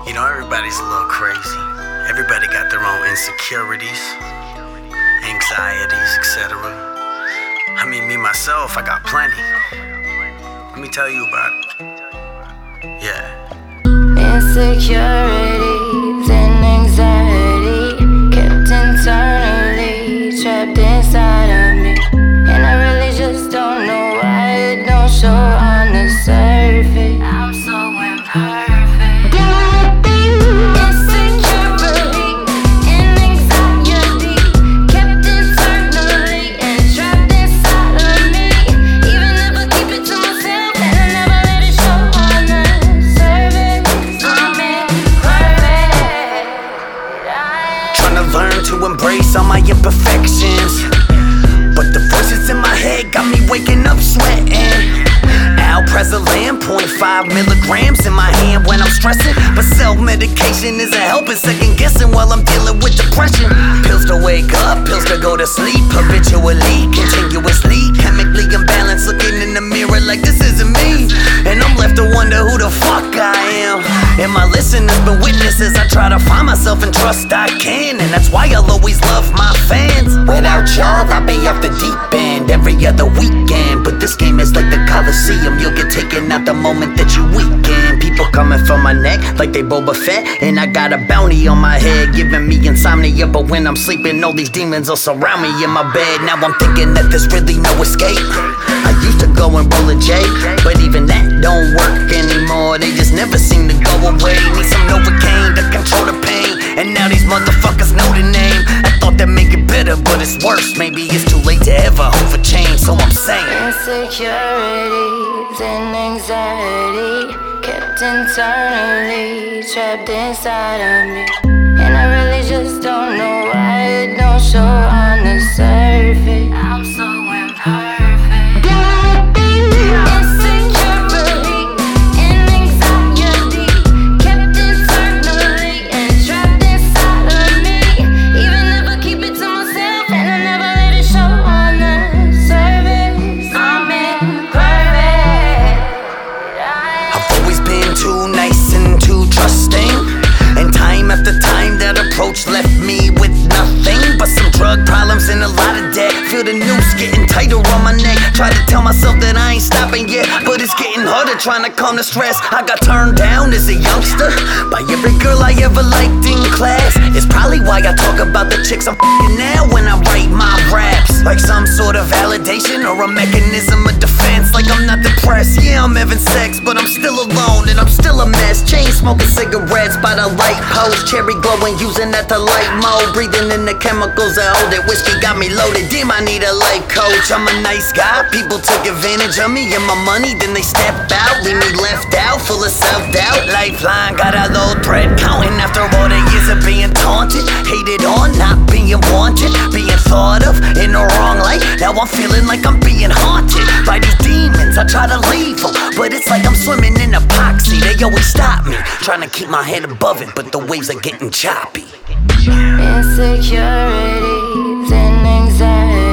You know, everybody's a little crazy. Everybody got their own insecurities, anxieties, etc. I mean, me myself, I got plenty. Let me tell you about it. Yeah. Insecurities and anxiety kept internally, trapped inside of me. And I really just don't know why it don't show on the surface. I'm so imperfect. Insecurity and anxiety kept internally and trapped inside of me. Even if I keep it to myself and I never let it show on the surface. I'm imperfect. Trying to learn to embrace all my imperfections, but the voices in my head got me waking up sweating. Alprazolam, 0.5 milligrams in my hand when I'm stressing. But self-medication isn't helping, second guessing while I'm dealing with depression. Pills to wake up, pills to go to sleep. Habitually, continuously, chemically imbalanced, looking in the mirror like this isn't me. And I'm left to wonder who the fuck I am. And my listeners been witnesses. I try to find myself and trust I can, and that's why I'll always love my fans. Without y'all, I'll be off the deep end every other weekend. But this game is like the Coliseum. You'll get taken out the moment that you weaken. People coming for my neck like they Boba Fett, and I got a bounty on my head giving me insomnia. But when I'm sleeping, all these demons will surround me in my bed. Now I'm thinking that there's really no escape. I used to go and roll a J, but even that don't work anymore. They just never seem to go away. Need some Novocaine to control the pain, and now these motherfuckers know the name. I thought that make it better, but it's worse. Maybe it's too late to ever hope for change, so I'm saying insecurities and anxiety kept internally, trapped inside of me. And I really just don't know why it don't show on the surface. I'm so imperfect. Insecurity and anxiety kept internally and trapped inside of me. Even if I keep it to myself and I never let it show on the surface. I'm imperfect. I've always been too nice and too trusting, and time after time that approach left me with nothing but some drug problems and a lot of debt. Feel the noose getting tighter on my neck. Try to tell myself that I ain't stopping yet, but it's getting harder trying to calm the stress. I got turned down as a youngster by every girl I ever liked in class. It's probably why I talk about the chicks I'm f***ing now when I write my raps, like some sort of validation or a mechanism of defense. Like I'm not depressed, yeah I'm having sex, but I'm still alone and I'm still a mess. Chain smoking cigarettes by the light post, cherry glowing using that to light mode. Breathing in the chemicals that hold it, whiskey got me loaded. Damn, I need a life coach. I'm a nice guy, people took advantage of me and my money, then they step out, leave me left out, full of self-doubt. Lifeline got a low thread counting after all the years of being taunted, hated on, not being wanted, being thought of in the wrong light. Now I'm feeling like I'm being haunted by these demons. I try to leave them, but it's like I'm swimming in epoxy. They always stop me, trying to keep my head above it, but the waves are getting choppy. Insecurities and anxiety